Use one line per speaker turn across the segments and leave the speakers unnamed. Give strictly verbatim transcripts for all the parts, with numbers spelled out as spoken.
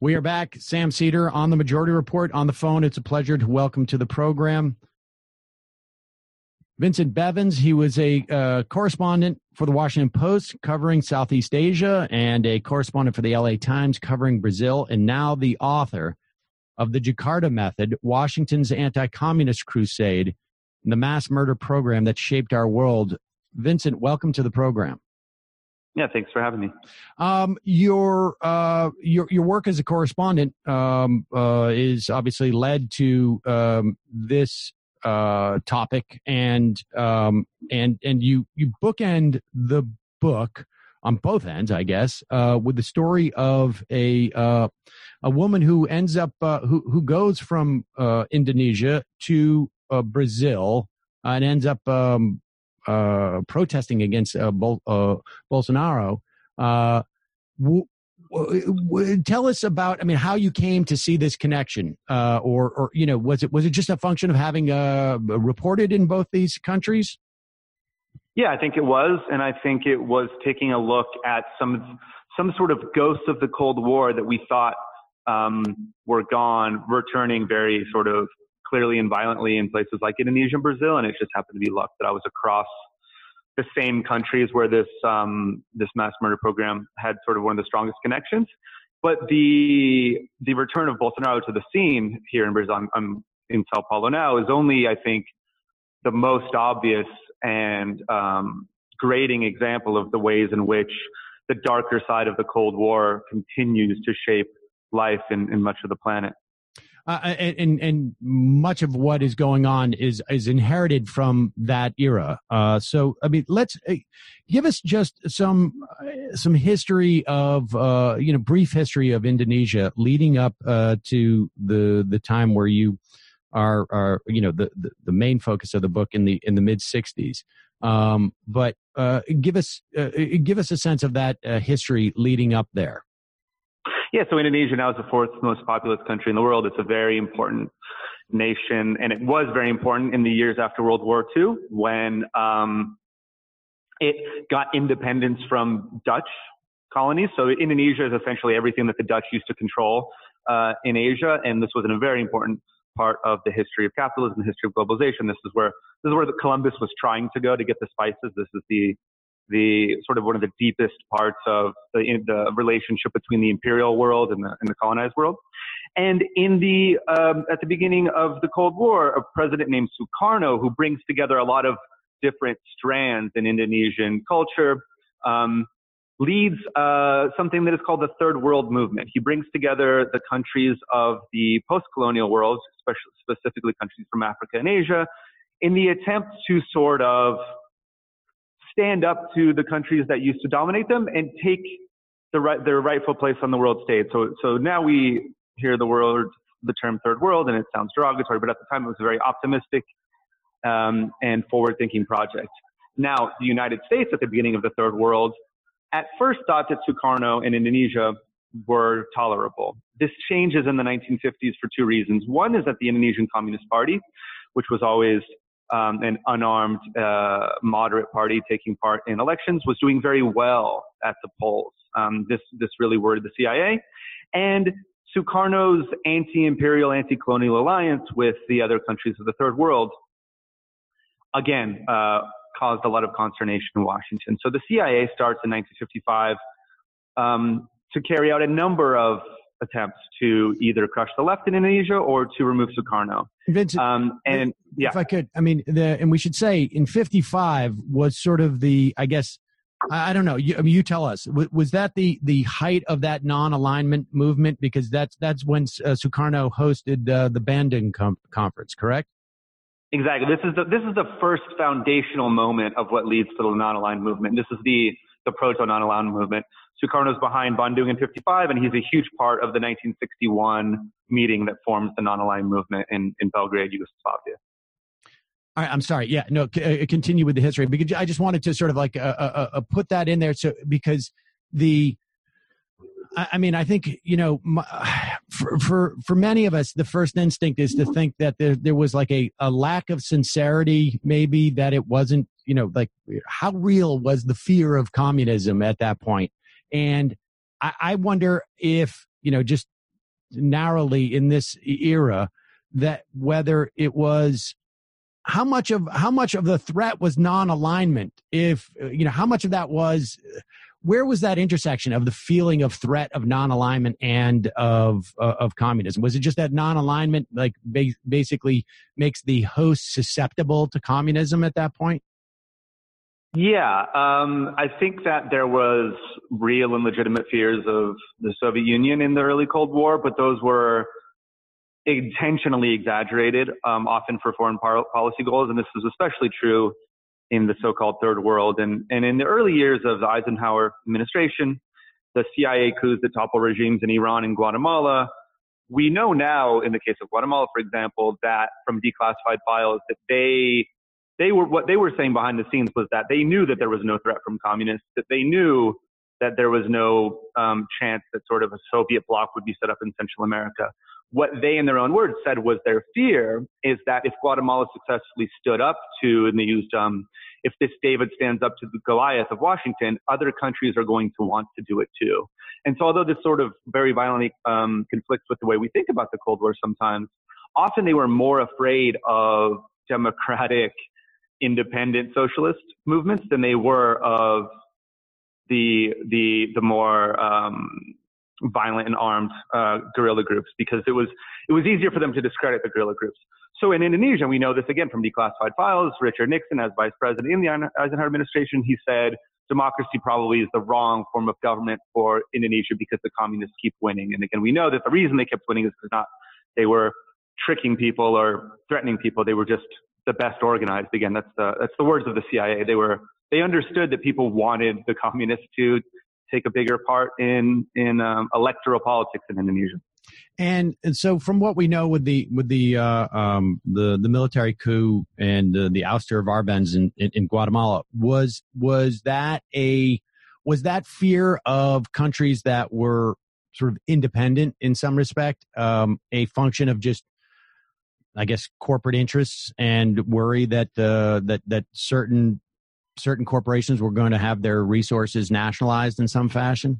We are back. Sam Seder on the Majority Report on the phone. It's a pleasure to welcome to the program Vincent Bevins. He was a uh, correspondent for the Washington Post covering Southeast Asia and a correspondent for the L A Times covering Brazil, and now the author of The Jakarta Method, Washington's Anti-Communist Crusade, and the mass murder program that shaped our world. Vincent, welcome to the program.
Yeah, thanks for having me.
Um, your uh, your your work as a correspondent um, uh, is obviously led to um, this uh, topic, and um, and and you you bookend the book on both ends, I guess, uh, with the story of a uh, a woman who ends up uh, who who goes from uh, Indonesia to uh, Brazil uh, and ends up. Um, Uh, protesting against uh, Bol- uh, Bolsonaro. Uh, w- w- w- tell us about, I mean, how you came to see this connection, uh, or, or you know, was it was it just a function of having uh, reported in both these countries?
Yeah, I think it was, and I think it was taking a look at some some sort of ghosts of the Cold War that we thought um, were gone, returning very sort of clearly and violently in places like Indonesia and Brazil, and it just happened to be luck that I was across the same countries where this um, this mass murder program had sort of one of the strongest connections. But the the return of Bolsonaro to the scene here in Brazil, I'm, I'm in Sao Paulo now, is only, I think, the most obvious and um, grating example of the ways in which the darker side of the Cold War continues to shape life in, in much of the planet.
Uh, and and much of what is going on is is inherited from that era. Uh, so I mean, let's uh, give us just some uh, some history of uh, you know brief history of Indonesia leading up uh, to the the time where you are are you know the, the, the main focus of the book in the in the mid sixties. Um, but uh, give us uh, give us a sense of that uh, history leading up there.
Yeah, so Indonesia now is the fourth most populous country in the world. It's a very important nation, and it was very important in the years after World War Two when um, it got independence from Dutch colonies. So Indonesia is essentially everything that the Dutch used to control uh, in Asia, and this was a very important part of the history of capitalism, the history of globalization. This is where this is where the Columbus was trying to go to get the spices. This is the the sort of one of the deepest parts of the, in the relationship between the imperial world and the, and the colonized world. And in the, um, at the beginning of the Cold War, a president named Sukarno, who brings together a lot of different strands in Indonesian culture, um, leads uh, something that is called the Third World Movement. He brings together the countries of the post-colonial world, especially specifically countries from Africa and Asia, in the attempt to sort of stand up to the countries that used to dominate them and take the right, their rightful place on the world stage. So, so now we hear the word, the term third world, and it sounds derogatory, but at the time it was a very optimistic um, and forward-thinking project. Now, the United States at the beginning of the third world at first thought that Sukarno and Indonesia were tolerable. This changes in the nineteen fifties for two reasons. One is that the Indonesian Communist Party, which was always Um, an unarmed, uh, moderate party taking part in elections, was doing very well at the polls. Um, this this really worried the C I A, and Sukarno's anti-imperial, anti-colonial alliance with the other countries of the third world again uh, caused a lot of consternation in Washington. So the C I A starts in nineteen fifty-five um, to carry out a number of attempts to either crush the left in Indonesia or to remove Sukarno.
Vincent,
um, and
if
yeah,
I could, I mean, the, and we should say in fifty-five was sort of the, I guess, I, I don't know. You, I mean, you tell us. Was, was that the the height of that non-alignment movement? Because that's that's when uh, Sukarno hosted uh, the Bandung com- conference, correct?
Exactly. This is the this is the first foundational moment of what leads to the non-aligned movement. This is the the proto-non-aligned movement. Sukarno's behind Bandung in fifty-five, and he's a huge part of the nineteen sixty-one meeting that forms the non-aligned movement in, in Belgrade, Yugoslavia.
All right, I'm sorry. Yeah, no, c- uh, continue with the history. Because I just wanted to sort of like uh, uh, uh, put that in there, so because the, I, I mean, I think you know, my, for for for many of us, the first instinct is to think that there there was like a, a lack of sincerity, maybe that it wasn't, you know, like how real was the fear of communism at that point. And I, I wonder if, you know, just narrowly in this era, that whether it was how much of how much of the threat was non-alignment, if you know how much of that was, where was that intersection of the feeling of threat of non-alignment and of uh, of communism? Was it just that non-alignment, like ba- basically makes the host susceptible to communism at that point?
Yeah, um, I think that there was real and legitimate fears of the Soviet Union in the early Cold War, but those were intentionally exaggerated, um, often for foreign par- policy goals. And this was especially true in the so-called third world. And, and in the early years of the Eisenhower administration, the C I A coups that topple regimes in Iran and Guatemala, we know now, in the case of Guatemala, for example, that from declassified files, that they They were, what they were saying behind the scenes was that they knew that there was no threat from communists, that they knew that there was no um, chance that sort of a Soviet bloc would be set up in Central America. What they, in their own words, said was their fear is that if Guatemala successfully stood up to, and they used, um, if this David stands up to the Goliath of Washington, other countries are going to want to do it too. And so although this sort of very violently um, conflicts with the way we think about the Cold War sometimes, often they were more afraid of democratic independent socialist movements than they were of the the the more um, violent and armed uh, guerrilla groups, because it was it was easier for them to discredit the guerrilla groups. So in Indonesia, we know this again from declassified files. Richard Nixon, as vice president in the Eisenhower administration, he said democracy probably is the wrong form of government for Indonesia because the communists keep winning. And again, we know that the reason they kept winning is because not they were tricking people or threatening people. They were just the best organized. Again, that's the that's the words of the C I A. They were they understood that people wanted the communists to take a bigger part in in um, electoral politics in Indonesia.
And and so, from what we know with the with the uh, um, the the military coup and uh, the ouster of Arbenz in, in, in Guatemala, was was that a was that fear of countries that were sort of independent in some respect, um, a function of just, I guess, corporate interests and worry that uh, that that certain certain corporations were going to have their resources nationalized in some fashion?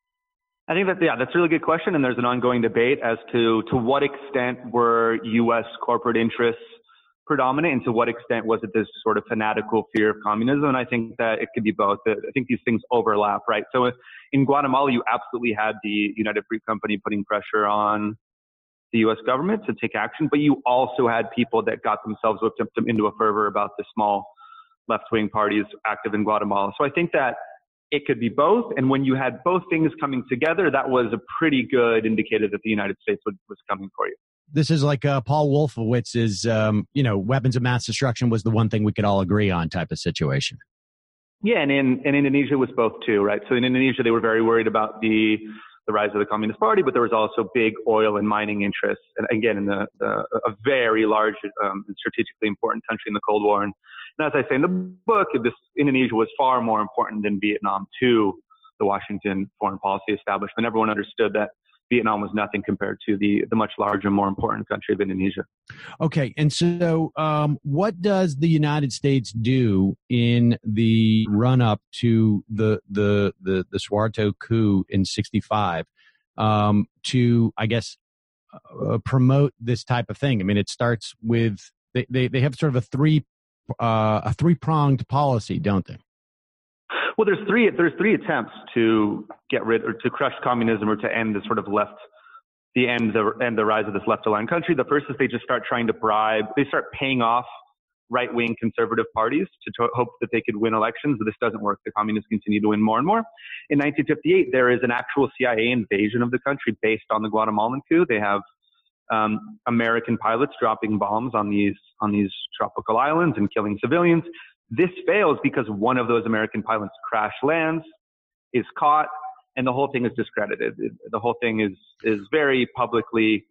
I think that, yeah, that's a really good question. And there's an ongoing debate as to, to what extent were U S corporate interests predominant and to what extent was it this sort of fanatical fear of communism. And I think that it could be both. I think these things overlap, right? So in Guatemala, you absolutely had the United Fruit Company putting pressure on the U S government to take action, but you also had people that got themselves whipped up into a fervor about the small left-wing parties active in Guatemala. So I think that it could be both. And when you had both things coming together, that was a pretty good indicator that the United States would, was coming for you.
This is like uh, Paul Wolfowitz's, um, you know, weapons of mass destruction was the one thing we could all agree on type of situation.
Yeah, and in, in Indonesia was both too, right? So in Indonesia, they were very worried about the the rise of the Communist Party, but there was also big oil and mining interests. And again, in the, the a very large um, and strategically important country in the Cold War. And, and as I say in the book, this Indonesia was far more important than Vietnam to the Washington foreign policy establishment. Everyone understood that Vietnam was nothing compared to the the much larger, more important country of Indonesia.
Okay, and so um, what does the United States do in the run-up to the the the, the Suharto coup in sixty-five um, to, I guess, uh, promote this type of thing? I mean, it starts with they they, they have sort of a three uh, a three-pronged policy, don't they?
Well, there's three, there's three attempts to get rid or to crush communism or to end the sort of left, the end, the end, the rise of this left-aligned country. The first is they just start trying to bribe, they start paying off right-wing conservative parties to, to hope that they could win elections, but this doesn't work. The communists continue to win more and more. In nineteen fifty-eight, there is an actual C I A invasion of the country based on the Guatemalan coup. They have um, American pilots dropping bombs on these, on these tropical islands and killing civilians. This fails because one of those American pilots crash lands, is caught, and the whole thing is discredited. The whole thing is is very publicly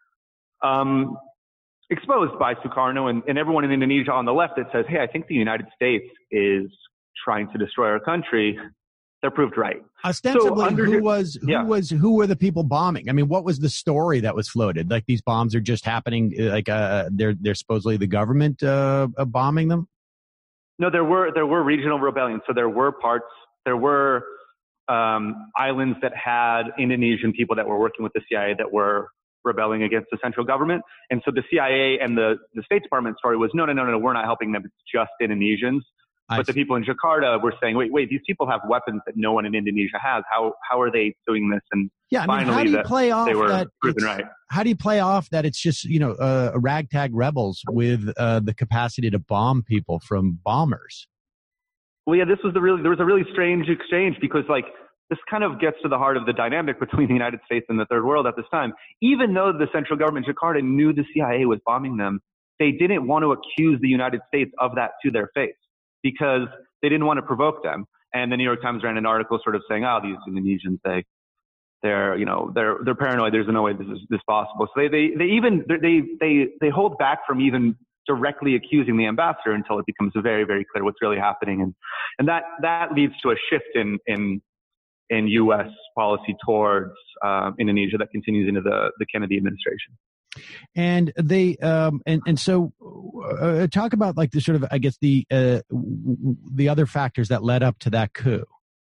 um, exposed by Sukarno and, and everyone in Indonesia on the left that says, hey, I think the United States is trying to destroy our country. They're proved right.
Ostensibly,
so under,
who was who
yeah.
was who were the people bombing? I mean, what was the story that was floated? Like these bombs are just happening, like uh, they're they're supposedly the government uh, bombing them?
No, there were there were regional rebellions. So there were parts, there were um, islands that had Indonesian people that were working with the C I A that were rebelling against the central government. And so the C I A and the, the State Department story was, no, no, no, no, we're not helping them. It's just Indonesians. I but see. The people in Jakarta were saying, wait, wait, these people have weapons that no one in Indonesia has. How how are they doing this? And
yeah, I mean,
finally,
how do you
that
play off
they were
that
proven right.
How do you play off that it's just, you know, uh, ragtag rebels with uh, the capacity to bomb people from bombers?
Well, yeah, this was the really, there was a really strange exchange because, like, this kind of gets to the heart of the dynamic between the United States and the Third World at this time. Even though the central government in Jakarta knew the C I A was bombing them, they didn't want to accuse the United States of that to their face because they didn't want to provoke them. And the New York Times ran an article sort of saying, oh, these Indonesians, they, they're, you know, they're, they're paranoid. There's no way this is this possible. So they, they, they even, they, they, they hold back from even directly accusing the ambassador until it becomes very, very clear what's really happening. And, and that, that leads to a shift in, in, in U S policy towards uh, Indonesia that continues into the, the Kennedy administration.
And they, um, and, and so uh, talk about like the sort of, I guess the, uh, the other factors that led up to that coup.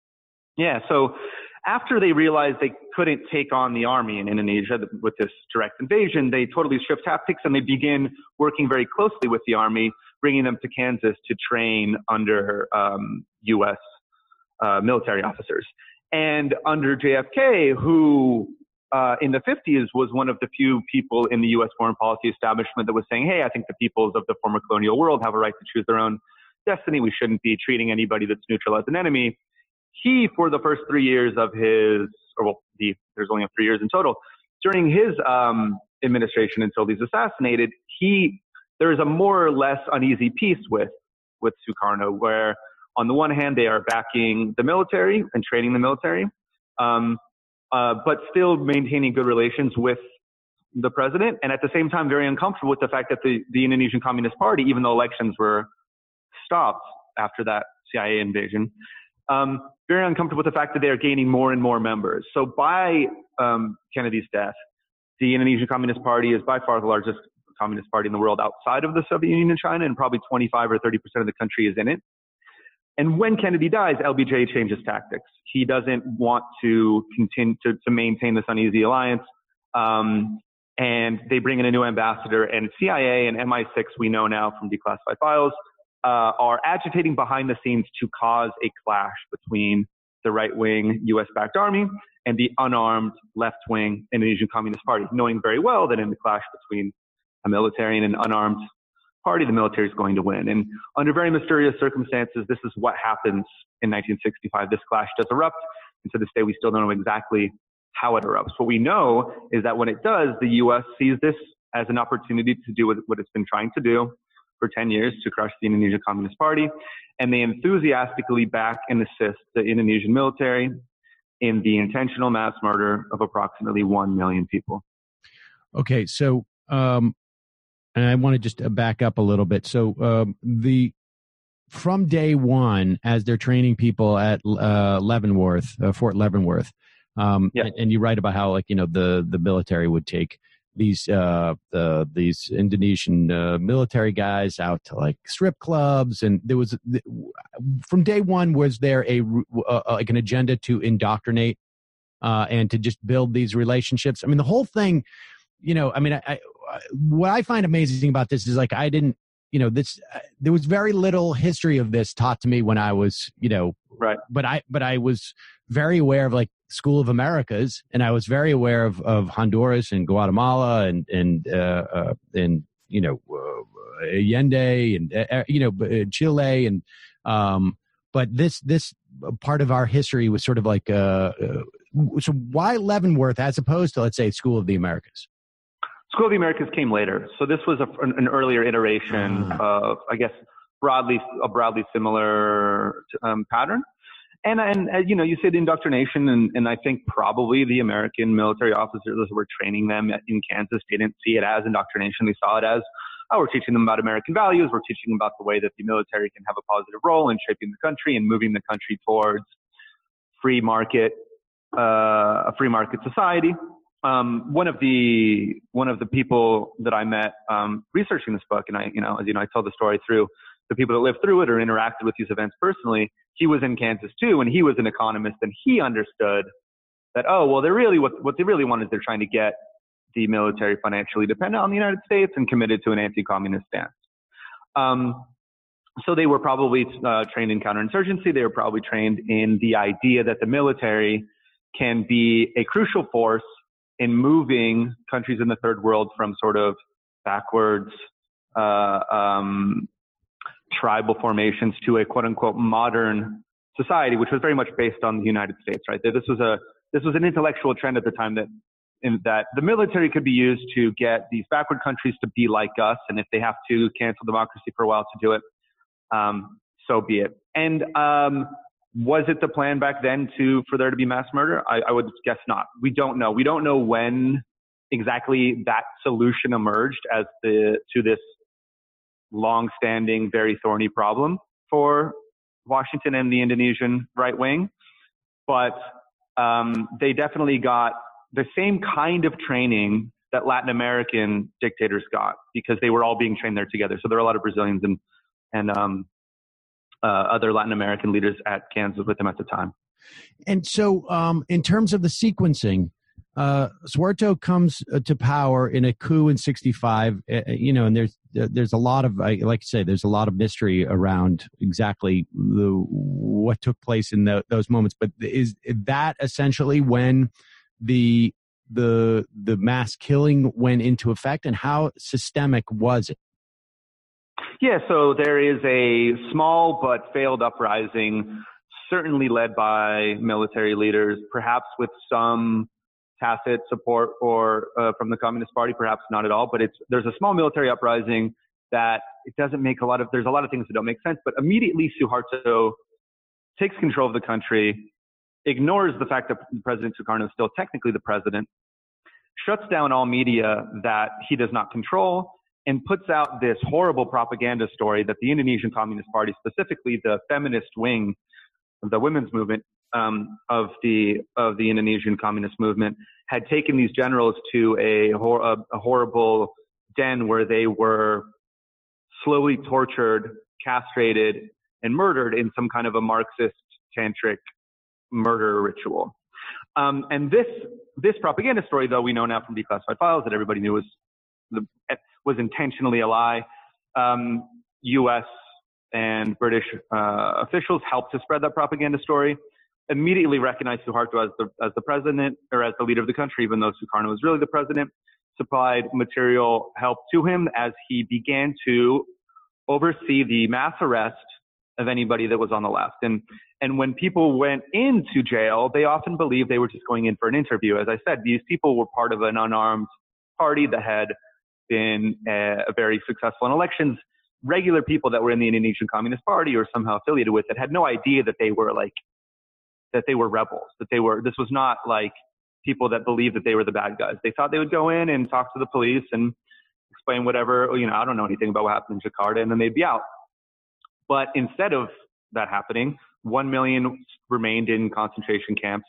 Yeah. So after they realized they couldn't take on the army in Indonesia with this direct invasion, they totally shift tactics and they begin working very closely with the army, bringing them to Kansas to train under um, U S uh, military officers. And under J F K, who uh, in the fifties was one of the few people in the U S foreign policy establishment that was saying, hey, I think the peoples of the former colonial world have a right to choose their own destiny. We shouldn't be treating anybody that's neutral as an enemy. He, for the first three years of his, or well, the, there's only three years in total, during his um, administration until he's assassinated, he, there's a more or less uneasy peace with, with Sukarno, where on the one hand, they are backing the military and training the military, um, uh, but still maintaining good relations with the president. And at the same time, very uncomfortable with the fact that the, the Indonesian Communist Party, even though elections were stopped after that C I A invasion, um, very uncomfortable with the fact that they are gaining more and more members. So by um, Kennedy's death, the Indonesian Communist Party is by far the largest communist party in the world outside of the Soviet Union and China, and probably twenty-five or thirty percent of the country is in it. And when Kennedy dies, L B J changes tactics. He doesn't want to continue to, to maintain this uneasy alliance. Um, and they bring in a new ambassador, and C I A and M I six, we know now from declassified files, uh, are agitating behind the scenes to cause a clash between the right-wing U S-backed army and the unarmed left-wing Indonesian Communist Party, knowing very well that in the clash between a military and an unarmed party, the military is going to win. And under very mysterious circumstances, this is what happens in nineteen sixty-five. This clash does erupt. And to this day, we still don't know exactly how it erupts. What we know is that when it does, the U S sees this as an opportunity to do what it's been trying to do for ten years, to crush the Indonesian Communist Party. And they enthusiastically back and assist the Indonesian military in the intentional mass murder of approximately one million people.
Okay, so um, and I want to just back up a little bit. So um, the from day one, as they're training people at uh, Leavenworth, uh, Fort Leavenworth, um, yeah. and, and you write about how, like, you know, the the military would take these uh, the these Indonesian uh, military guys out to like strip clubs, and there was from day one was there a uh, like an agenda to indoctrinate uh, and to just build these relationships. I mean, the whole thing. You know, I mean, I, I, what I find amazing about this is like I didn't, you know, this uh, there was very little history of this taught to me when I was, you know,
right.
But I, but I was very aware of like School of Americas, and I was very aware of, of Honduras and Guatemala and and uh, uh, and you know uh, Allende and uh, you know Chile and um, but this this part of our history was sort of like uh, uh, so why Leavenworth as opposed to, let's say, School of the Americas?
School of the Americas came later. So this was a, an, an earlier iteration uh. of, I guess, broadly a broadly similar um, pattern. And, and uh, you know, you said indoctrination, and, and I think probably the American military officers who were training them in Kansas didn't see it as indoctrination. They saw it as, oh, we're teaching them about American values. We're teaching them about the way that the military can have a positive role in shaping the country and moving the country towards free market, uh, a free market society. Um, one of the one of the people that I met um, researching this book, and I, you know, as you know, I tell the story through the people that lived through it or interacted with these events personally. He was in Kansas too, and he was an economist, and he understood that, oh, well, they're really, what, what they really want is they're trying to get the military financially dependent on the United States and committed to an anti-communist stance. Um, so they were probably uh, trained in counterinsurgency. They were probably trained in the idea that the military can be a crucial force in moving countries in the third world from sort of backwards uh, um, tribal formations to a quote unquote modern society, which was very much based on the United States, right? This was a, this was an intellectual trend at the time that, in that the military could be used to get these backward countries to be like us. And if they have to cancel democracy for a while to do it, um, so be it. And, um, was it the plan back then to, for there to be mass murder? I, I would guess not. We don't know. We don't know when exactly that solution emerged as the, to this long-standing, very thorny problem for Washington and the Indonesian right wing. But um, they definitely got the same kind of training that Latin American dictators got, because they were all being trained there together. So there are a lot of Brazilians and and um, uh, other Latin American leaders at Kansas with them at the time.
And so, um, in terms of the sequencing, uh, Suharto comes uh, to power in a coup in sixty-five. Uh, you know, and there's there's a lot of, like I say, there's a lot of mystery around exactly the, what took place in the, those moments. But is that essentially when the the the mass killing went into effect, and how systemic was it?
Yeah, so there is a small but failed uprising, certainly led by military leaders, perhaps with some tacit support or uh, from the Communist Party, perhaps not at all. But it's there's a small military uprising that it doesn't make a lot of. There's a lot of things that don't make sense. But immediately, Suharto takes control of the country, ignores the fact that President Sukarno is still technically the president, shuts down all media that he does not control, and puts out this horrible propaganda story that the Indonesian Communist Party, specifically the feminist wing of the women's movement um, of the of the Indonesian Communist movement, had taken these generals to a, hor- a, a horrible den where they were slowly tortured, castrated, and murdered in some kind of a Marxist tantric murder ritual. Um, and this this propaganda story, though we know now from declassified files that everybody knew was the, was intentionally a lie. Um, U S and British uh, officials helped to spread that propaganda story. Immediately recognized Suharto as the as the president or as the leader of the country, even though Sukarno was really the president. Supplied material help to him as he began to oversee the mass arrest of anybody that was on the left. And and when people went into jail, they often believed they were just going in for an interview. As I said, these people were part of an unarmed party that had been a, a very successful in elections. Regular people that were in the Indonesian Communist Party or somehow affiliated with it had no idea that they were like, that they were rebels, that they were, this was not like people that believed that they were the bad guys. They thought they would go in and talk to the police and explain whatever, you know, I don't know anything about what happened in Jakarta, and then they'd be out. But instead of that happening, one million remained in concentration camps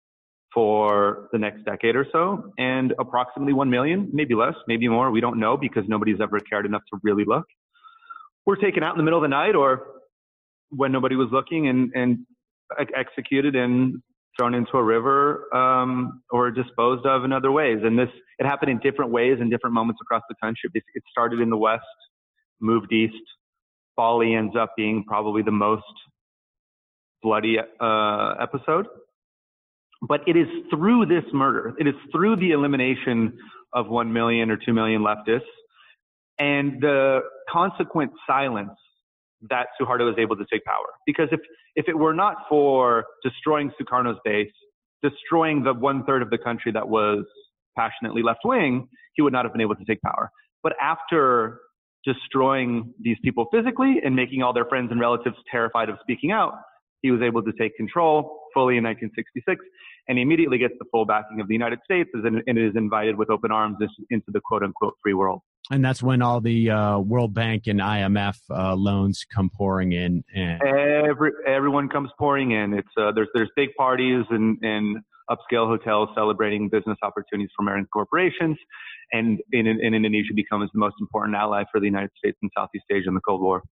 for the next decade or so, and approximately one million, maybe less, maybe more, we don't know because nobody's ever cared enough to really look, were taken out in the middle of the night or when nobody was looking and, and executed and thrown into a river um, or disposed of in other ways. And this, it happened in different ways in different moments across the country. It started in the West, moved east. Bali ends up being probably the most bloody uh, episode. But it is through this murder, it is through the elimination of one million or two million leftists and the consequent silence that Suharto was able to take power. Because if, if it were not for destroying Sukarno's base, destroying the one third of the country that was passionately left-wing, he would not have been able to take power. But after destroying these people physically and making all their friends and relatives terrified of speaking out, he was able to take control fully in nineteen sixty-six, and he immediately gets the full backing of the United States and is invited with open arms into the quote-unquote free world.
And that's when all the uh, World Bank and I M F uh, loans come pouring in. And
Every everyone comes pouring in. It's uh, there's there's big parties and, and upscale hotels celebrating business opportunities for American corporations, and in, in Indonesia becomes the most important ally for the United States in Southeast Asia in the Cold War.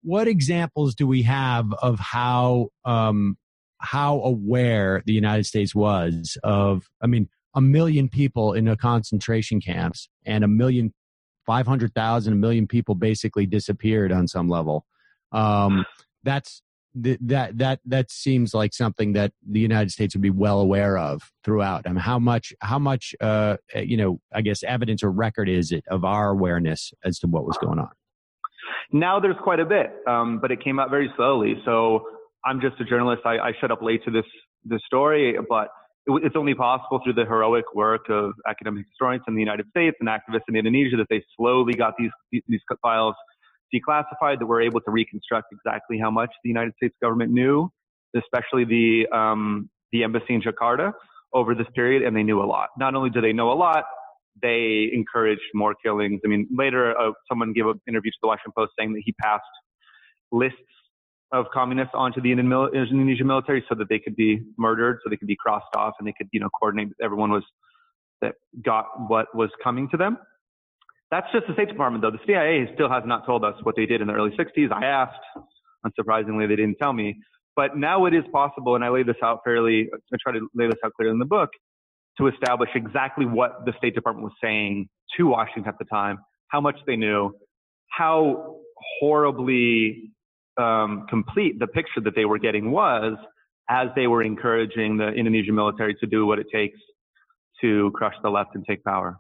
what examples do we have of how um, how aware the United States was of, I mean, a million people in a concentration camps and a million, five hundred thousand, a million people basically disappeared on some level. Um, that's th- that that that seems like something that the United States would be well aware of throughout. I mean, how much how much uh, you know, I guess evidence or record is it of our awareness as to what was going on?
Now there's quite a bit, um, but it came out very slowly. So I'm just a journalist. I, I showed up late to this this story, but it, it's only possible through the heroic work of academic historians in the United States and activists in Indonesia that they slowly got these these files declassified, that we're able to reconstruct exactly how much the United States government knew, especially the um, the embassy in Jakarta over this period, and they knew a lot. Not only do they know a lot, they encouraged more killings. I mean, later uh, someone gave an interview to the Washington Post saying that he passed lists of communists onto the Indonesian military so that they could be murdered, so they could be crossed off, and they could, you know, coordinate that everyone was that got what was coming to them. That's just the State Department, though. The C I A still has not told us what they did in the early sixties. I asked. Unsurprisingly, they didn't tell me. But now it is possible, and I lay this out fairly, I try to lay this out clearly in the book, to establish exactly what the State Department was saying to Washington at the time, how much they knew, how horribly um, complete the picture that they were getting was as they were encouraging the Indonesian military to do what it takes to crush the left and take power.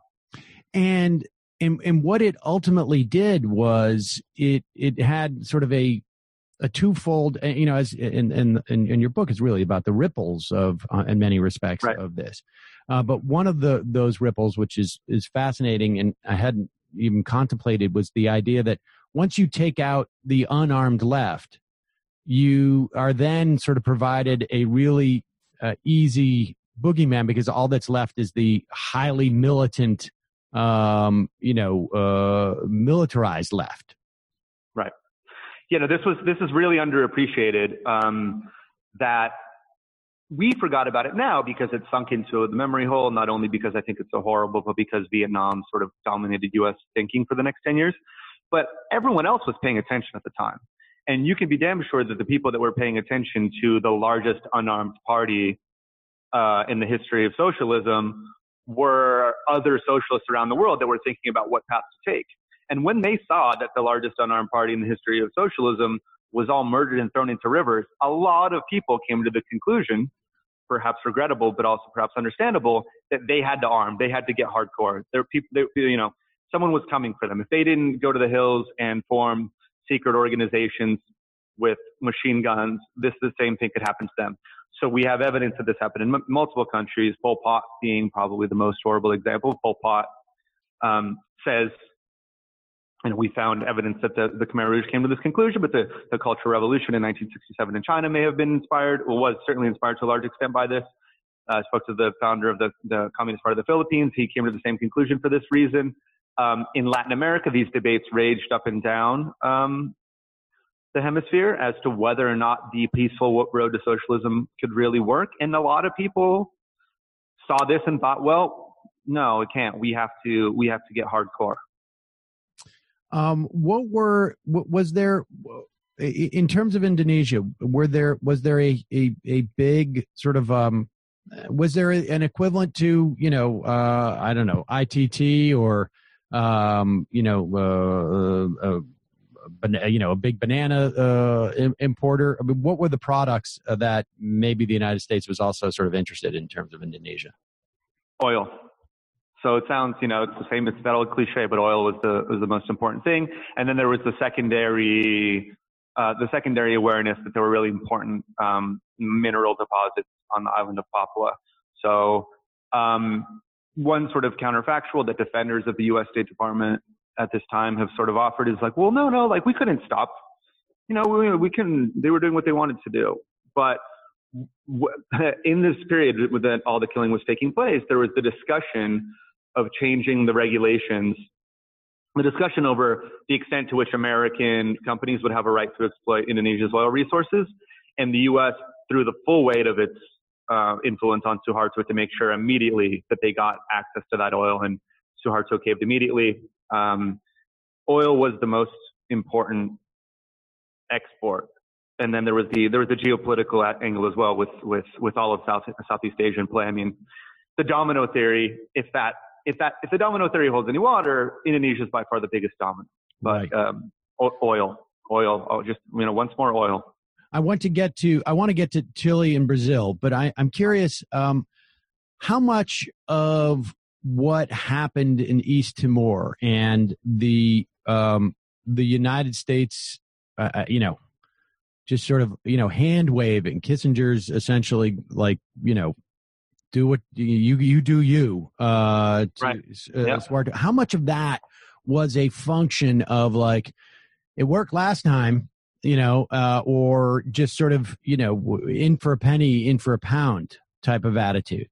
And and, and what it ultimately did was it it had sort of a a twofold, you know, as in in in your book is really about the ripples of, uh, in many respects, right, of this. Uh, but one of the those ripples, which is is fascinating, and I hadn't even contemplated, was the idea that once you take out the unarmed left, you are then sort of provided a really uh, easy boogeyman, because all that's left is the highly militant, um, you know, uh, militarized left.
Right. You know, this was this is really underappreciated. Um, that we forgot about it now because it's sunk into the memory hole. Not only because I think it's so horrible, but because Vietnam sort of dominated U S thinking for the next ten years. But everyone else was paying attention at the time, and you can be damn sure that the people that were paying attention to the largest unarmed party uh, in the history of socialism were other socialists around the world that were thinking about what path to take. And when they saw that the largest unarmed party in the history of socialism was all murdered and thrown into rivers, a lot of people came to the conclusion, perhaps regrettable, but also perhaps understandable, that they had to arm. They had to get hardcore. There were people, they, you know, someone was coming for them. If they didn't go to the hills and form secret organizations with machine guns, this the same thing could happen to them. So we have evidence that this happened in m- multiple countries, Pol Pot being probably the most horrible example. Pol Pot um, says, and we found evidence that the, the Khmer Rouge came to this conclusion, but the, the Cultural Revolution in nineteen sixty-seven in China may have been inspired, or was certainly inspired to a large extent by this. Uh, I spoke to the founder of the, the Communist Party of the Philippines. He came to the same conclusion for this reason. Um, in Latin America, these debates raged up and down um, the hemisphere as to whether or not the peaceful road to socialism could really work. And a lot of people saw this and thought, well, no, it can't. We have to, we have to get hardcore.
Um, what were, what was there, in terms of Indonesia, were there, was there a, a, a big sort of, um, was there an equivalent to, you know, uh, I don't know, I T T or, um, you know, uh, uh, uh, you know, a big banana uh, importer? I mean, what were the products that maybe the United States was also sort of interested in terms of Indonesia?
Oil. So it sounds, you know, it's the same, it's that old cliche, but oil was the was the most important thing. And then there was the secondary, uh, the secondary awareness that there were really important um, mineral deposits on the island of Papua. So um, one sort of counterfactual that defenders of the U S State Department at this time have sort of offered is like, well, no, no, like we couldn't stop, you know, we, we can, they were doing what they wanted to do. But w- in this period that all the killing was taking place, there was the discussion of changing the regulations, the discussion over the extent to which American companies would have a right to exploit Indonesia's oil resources, and the U S threw the full weight of its uh, influence on Suharto to make sure immediately that they got access to that oil, and Suharto caved immediately. Um, oil was the most important export. And then there was the there was the geopolitical angle as well with with with all of South Southeast Asia in play. I mean, the domino theory, if that if that if the domino theory holds any water, Indonesia is by far the biggest domino. But
Right.
um, oil, oil, oh, just you know, once more oil.
I want to get to I want to get to Chile and Brazil, but I, I'm curious um, how much of what happened in East Timor and the um, the United States, uh, you know, just sort of you know hand waving. Kissinger's essentially like you know, do what you you do you. Uh, to,
Right.
uh,
Yep.
Suharto. How much of that was a function of like it worked last time? You know, uh, or just sort of, you know, in for a penny, in for a pound type of attitude?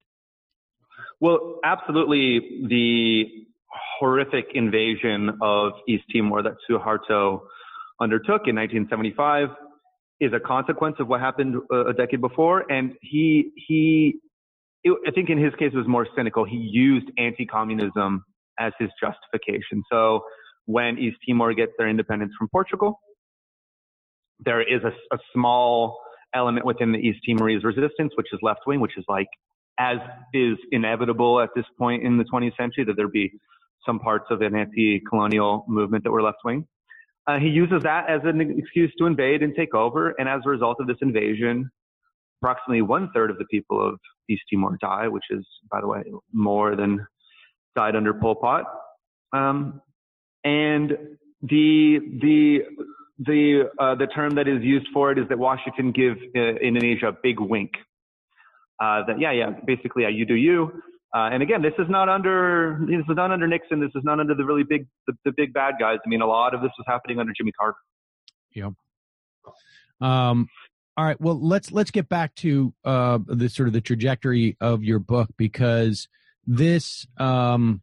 Well, absolutely. The horrific invasion of East Timor that Suharto undertook in nineteen seventy-five is a consequence of what happened a decade before. And he, he, it, I think in his case it was more cynical. He used anti-communism as his justification. So when East Timor gets their independence from Portugal, there is a, a small element within the East Timorese resistance, which is left wing, which is like, as is inevitable at this point in the twentieth century, that there be some parts of an anti-colonial movement that were left wing. Uh, he uses that as an excuse to invade and take over. And as a result of this invasion, approximately one third of the people of East Timor die, which is, by the way, more than died under Pol Pot. Um, and the, the, The uh, the term that is used for it is that Washington give uh, Indonesia a big wink. Uh, that yeah yeah basically yeah, you do you. Uh, and again, this is not under this is not under Nixon. This is not under the really big the, the big bad guys. I mean, a lot of this was happening under Jimmy Carter.
Yep. Um. All right. Well, let's let's get back to uh the sort of the trajectory of your book, because this um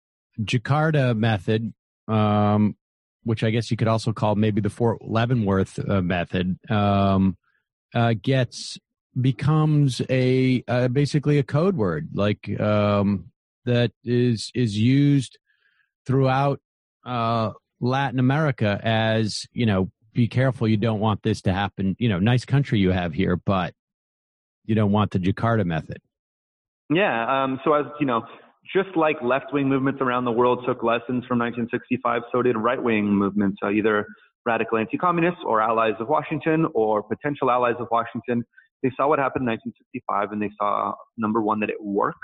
Jakarta method, um. which I guess you could also call maybe the Fort Leavenworth uh, method, um, uh, gets becomes a uh, basically a code word, like um, that is is used throughout uh, Latin America as, you know, be careful, you don't want this to happen. You know, nice country you have here, but you don't want the Jakarta method.
Yeah. Um, so as you know. Just like left-wing movements around the world took lessons from nineteen sixty-five, so did right-wing movements, uh, either radical anti-communists or allies of Washington or potential allies of Washington. They saw what happened in nineteen sixty-five, and they saw, number one, that it worked.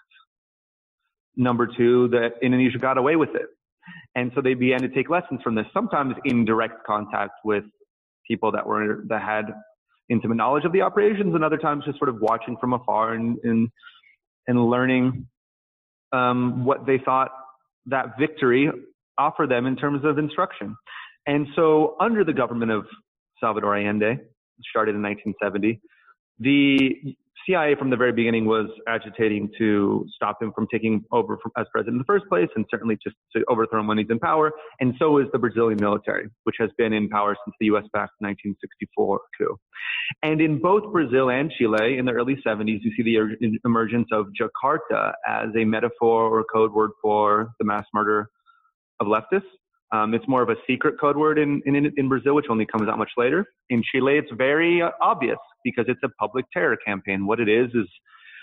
Number two, that Indonesia got away with it. And so they began to take lessons from this, sometimes in direct contact with people that were that had intimate knowledge of the operations, and other times just sort of watching from afar and and, and learning Um, what they thought that victory offered them in terms of instruction. And so under the government of Salvador Allende, started in nineteen seventy, the C I A from the very beginning was agitating to stop him from taking over from, as president in the first place, and certainly just to overthrow him when he's in power. And so is the Brazilian military, which has been in power since the U S back in nineteen sixty-four too. And in both Brazil and Chile in the early seventies, you see the emergence of Jakarta as a metaphor or code word for the mass murder of leftists. Um, it's more of a secret code word in, in, in Brazil, which only comes out much later. In Chile, it's very uh, obvious because it's a public terror campaign. What it is is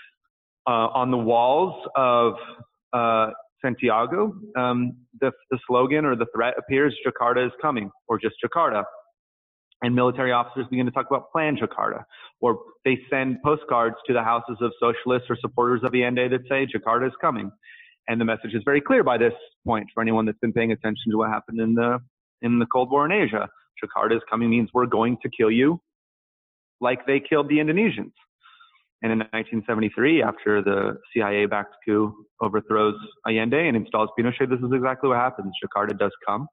uh, on the walls of uh, Santiago, um, the, the slogan or the threat appears, Jakarta is coming, or just Jakarta. And military officers begin to talk about Plan Jakarta, or they send postcards to the houses of socialists or supporters of Allende that say Jakarta is coming. And the message is very clear by this point for anyone that's been paying attention to what happened in the in the Cold War in Asia. Jakarta is coming means we're going to kill you like they killed the Indonesians. And in nineteen seventy-three, after the C I A-backed coup overthrows Allende and installs Pinochet, this is exactly what happens. Jakarta does come.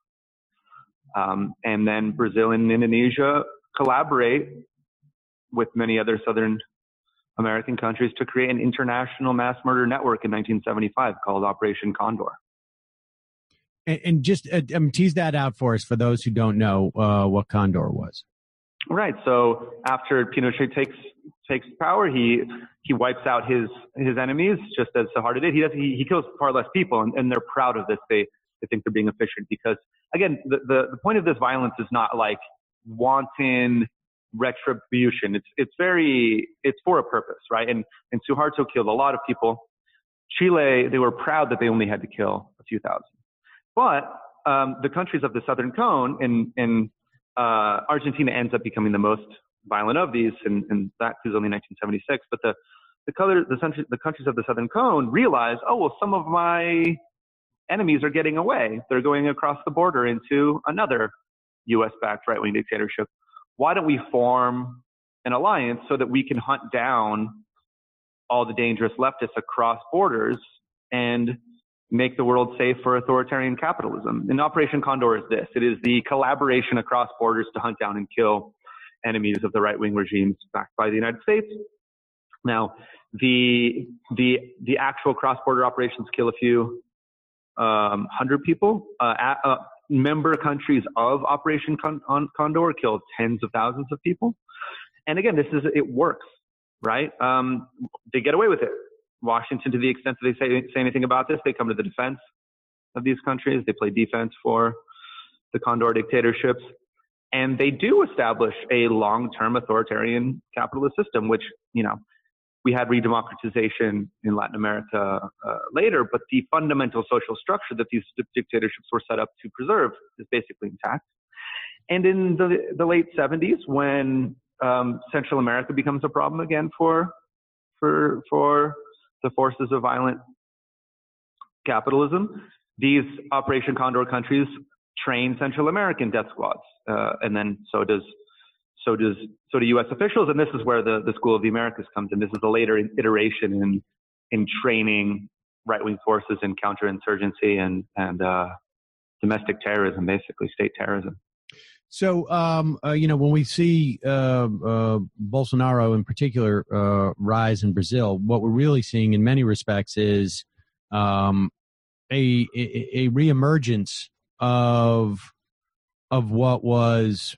Um, and then Brazil and Indonesia collaborate with many other Southern American countries to create an international mass murder network in nineteen seventy-five called Operation Condor.
And, and just uh, um, tease that out for us, for those who don't know uh, what Condor was.
Right. So after Pinochet takes takes power, he he wipes out his his enemies, just as Suharto did. He does he, he kills far less people, and, and they're proud of this. They they think they're being efficient because, again, the, the the point of this violence is not like wanton retribution. It's it's very it's for a purpose, right? And and Suharto killed a lot of people. Chile, they were proud that they only had to kill a few thousand. But um, the countries of the Southern Cone, and and uh, Argentina ends up becoming the most violent of these, and, and that was only nineteen seventy-six. But the the color the countries the countries of the Southern Cone realized, oh well, some of my enemies are getting away. They're going across the border into another U S-backed right-wing dictatorship. Why don't we form an alliance so that we can hunt down all the dangerous leftists across borders and make the world safe for authoritarian capitalism? And Operation Condor is this. It is the collaboration across borders to hunt down and kill enemies of the right-wing regimes backed by the United States. Now, the the the actual cross-border operations kill a few um, hundred people. Uh, at, uh, member countries of Operation Con- Condor killed tens of thousands of people. And again, this is it works, right? Um, they get away with it. Washington, to the extent that they say say anything about this, they come to the defense of these countries. They play defense for the Condor dictatorships. And they do establish a long-term authoritarian capitalist system, which, you know, we had redemocratization in Latin America uh, later, but the fundamental social structure that these dictatorships were set up to preserve is basically intact. And in the, the late seventies, when um, Central America becomes a problem again for, for, for the forces of violent capitalism, these Operation Condor countries train Central American death squads, uh, and then so does so does so do U S officials. And this is where the, the School of the Americas comes in. This is a later iteration in in training right-wing forces in counterinsurgency and and uh, domestic terrorism, basically state terrorism.
So, um, uh, you know, when we see uh, uh, Bolsonaro in particular uh, rise in Brazil, what we're really seeing in many respects is um, a, a a reemergence of of what was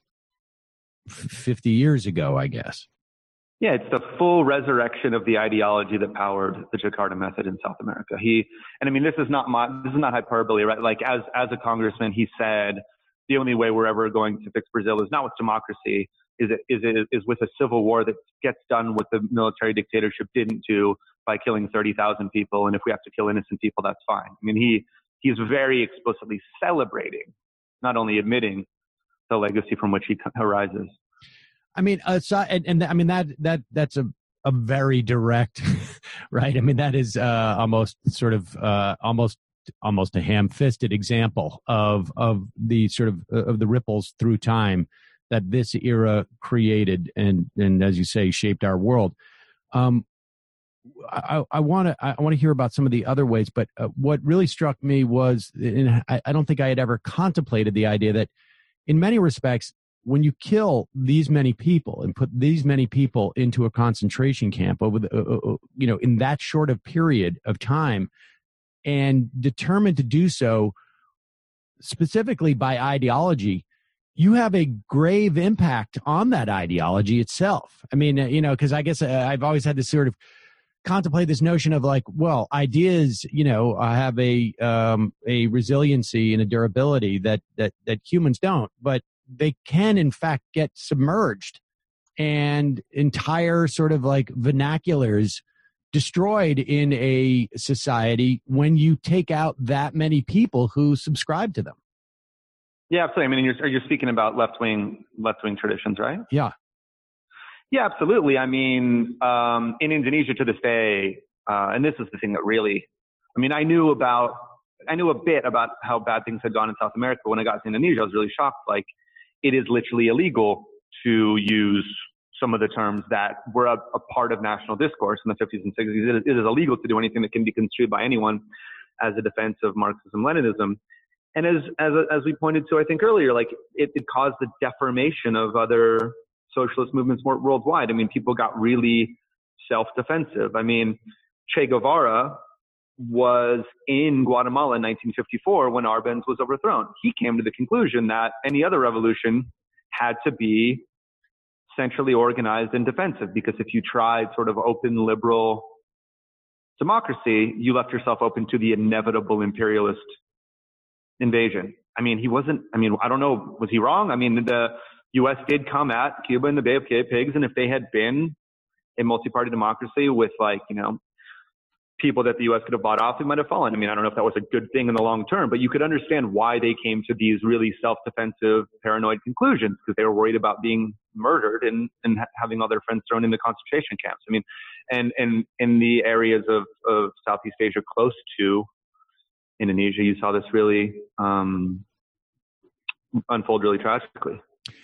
fifty years ago, I guess.
Yeah, it's the full resurrection of the ideology that powered the Jakarta method in South America. He, and I mean, this is not my, this is not hyperbole, right? Like as as a congressman, he said the only way we're ever going to fix Brazil is not with democracy, is it is it is with a civil war that gets done what the military dictatorship didn't do by killing thirty thousand people. And if we have to kill innocent people, that's fine. I mean, he he's very explicitly celebrating, not only admitting the legacy from which he arises.
I mean, uh, so, and, and I mean that that that's a a very direct, right? I mean that is uh, almost sort of uh, almost almost a ham-fisted example of of the sort of uh, of the ripples through time that this era created, and and as you say, shaped our world. Um, I want to I want to hear about some of the other ways, but uh, what really struck me was, and I, I don't think I had ever contemplated the idea that, in many respects, when you kill these many people and put these many people into a concentration camp over the, uh, uh, you know, in that short of period of time, and determined to do so specifically by ideology, you have a grave impact on that ideology itself. I mean, uh, you know, because I guess uh, I've always had this sort of contemplate this notion of like, well, ideas, you know, have a um, a resiliency and a durability that that that humans don't, but they can in fact get submerged and entire sort of like vernaculars destroyed in a society when you take out that many people who subscribe to them.
Yeah, absolutely. I mean, you're you're speaking about left wing left wing traditions, right?
Yeah.
Yeah, absolutely. I mean, um, in Indonesia to this day, uh, and this is the thing that really, I mean, I knew about, I knew a bit about how bad things had gone in South America. When I got to Indonesia, I was really shocked. Like, it is literally illegal to use some of the terms that were a, a part of national discourse in the fifties and sixties. It is, it is illegal to do anything that can be construed by anyone as a defense of Marxism-Leninism. And as, as, as we pointed to, I think earlier, like, it, it caused the deformation of other socialist movements more worldwide. I mean, people got really self-defensive. I mean, Che Guevara was in Guatemala in nineteen fifty-four when Arbenz was overthrown. He came to the conclusion that any other revolution had to be centrally organized and defensive, because if you tried sort of open liberal democracy, you left yourself open to the inevitable imperialist invasion. I mean, he wasn't, I mean, I don't know, was he wrong? I mean, the U S did come at Cuba in the Bay of Pigs, and if they had been a multi-party democracy with like, you know, people that the U S could have bought off, they might have fallen. I mean, I don't know if that was a good thing in the long term, but you could understand why they came to these really self-defensive, paranoid conclusions, because they were worried about being murdered and, and ha- having all their friends thrown into concentration camps. I mean, and, and in the areas of, of Southeast Asia close to Indonesia, you saw this really um, unfold really tragically.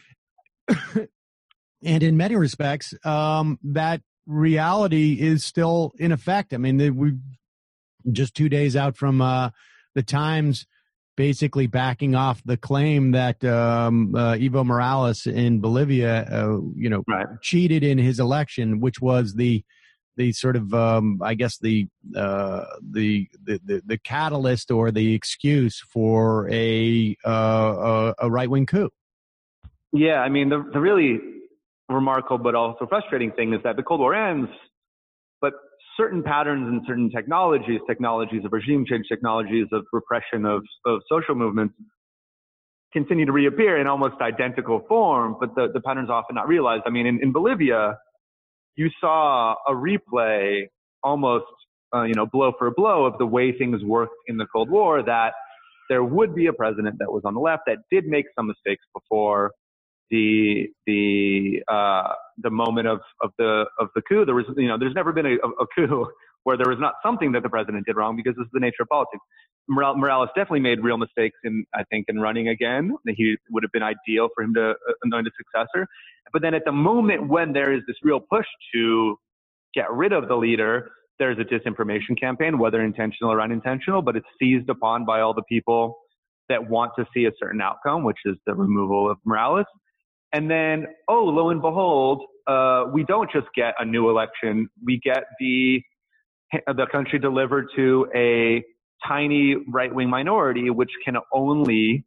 And in many respects, um, that reality is still in effect. I mean, they, we just two days out from uh, the Times basically backing off the claim that um, uh, Evo Morales in Bolivia, uh, you know,
right.
cheated in his election, which was the the sort of, um, I guess, the, uh, the the the the catalyst or the excuse for a uh, a, a right wing coup.
Yeah, I mean, the, the really remarkable but also frustrating thing is that the Cold War ends, but certain patterns and certain technologies, technologies of regime change, technologies of repression of, of social movements continue to reappear in almost identical form, but the, the patterns are often not realized. I mean, in, in Bolivia, you saw a replay almost, uh, you know, blow for blow of the way things worked in the Cold War, that there would be a president that was on the left that did make some mistakes before the the uh, the moment of, of the of the coup. There was, you know, there's never been a, a coup where there was not something that the president did wrong, because this is the nature of politics. Morales definitely made real mistakes in, I think, in running again. He would have been ideal for him to anoint a successor. But then at the moment when there is this real push to get rid of the leader, there's a disinformation campaign, whether intentional or unintentional, but it's seized upon by all the people that want to see a certain outcome, which is the removal of Morales. And then, oh, lo and behold, uh, we don't just get a new election. We get the the country delivered to a tiny right-wing minority, which can only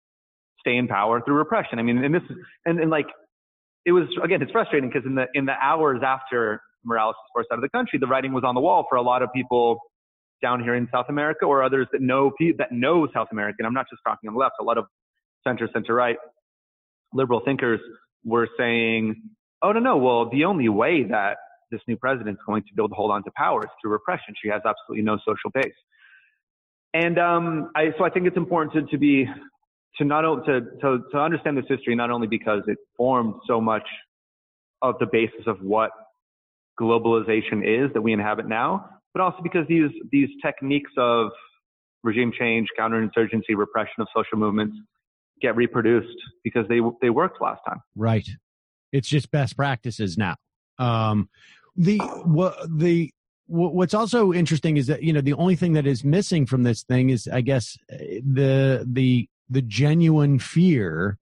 stay in power through repression. I mean, and this, and, and like, it was, again, it's frustrating because in the in the hours after Morales was forced out of the country, the writing was on the wall for a lot of people down here in South America, or others that know that know South America. And I'm not just talking on the left. A lot of center, center right liberal thinkers were saying, oh, no, no, well, the only way that this new president's going to be able to hold on to power is through repression. She has absolutely no social base. And um, I, so I think it's important to, to be, to not to, to, to understand this history, not only because it formed so much of the basis of what globalization is that we inhabit now, but also because these, these techniques of regime change, counterinsurgency, repression of social movements get reproduced because they they worked last time.
Right. It's just best practices now. Um, the what the what's also interesting is that, you know, the only thing that is missing from this thing is, I guess, the the the genuine fear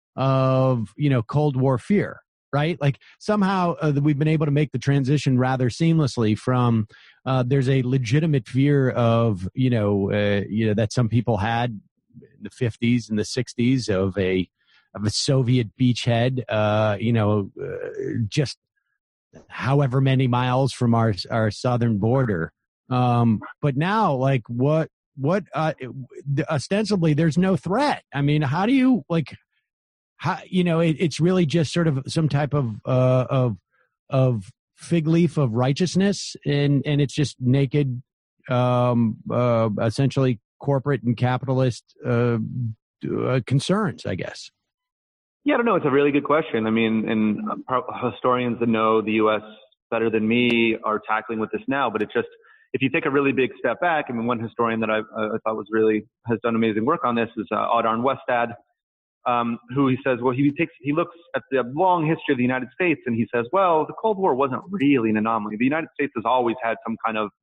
of, you know, Cold War fear. Right. Like somehow uh, we've been able to make the transition rather seamlessly from uh, there's a legitimate fear of, you know, uh, you know, that some people had in the fifties and the sixties of a of a Soviet beachhead, uh, you know, uh, just however many miles from our our southern border. Um, but now, like, what what uh, ostensibly there's no threat. I mean, how do you like? How, you know, it, it's really just sort of some type of uh, of of fig leaf of righteousness, and and it's just naked, um, uh, essentially corporate and capitalist uh, uh, concerns, I guess.
Yeah, I don't know. It's a really good question. I mean, and historians that know the U S better than me are tackling with this now. But it just, if you take a really big step back, I mean, one historian that I, I thought was really has done amazing work on this is uh, Odd Arnwestad, um, who he says, well, he takes he looks at the long history of the United States, and he says, well, the Cold War wasn't really an anomaly. The United States has always had some kind of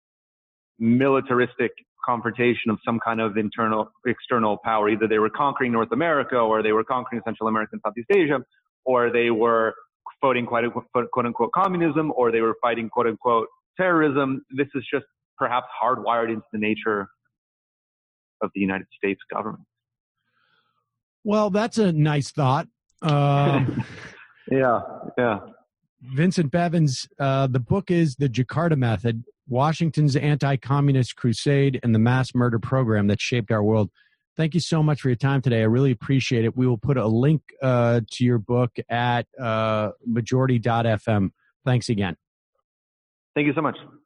militaristic confrontation of some kind of internal, external power. Either they were conquering North America, or they were conquering Central America and Southeast Asia, or they were fighting quote unquote, quote unquote communism, or they were fighting quote unquote terrorism. This is just perhaps hardwired into the nature of the United States government.
Well, that's a nice thought. Um,
yeah, yeah.
Vincent Bevins, uh, the book is The Jakarta Method, Washington's Anti-Communist Crusade and the Mass Murder Program that Shaped Our World. Thank you so much for your time today. I really appreciate it. We will put a link uh, to your book at uh, majority dot f m. Thanks again.
Thank you so much.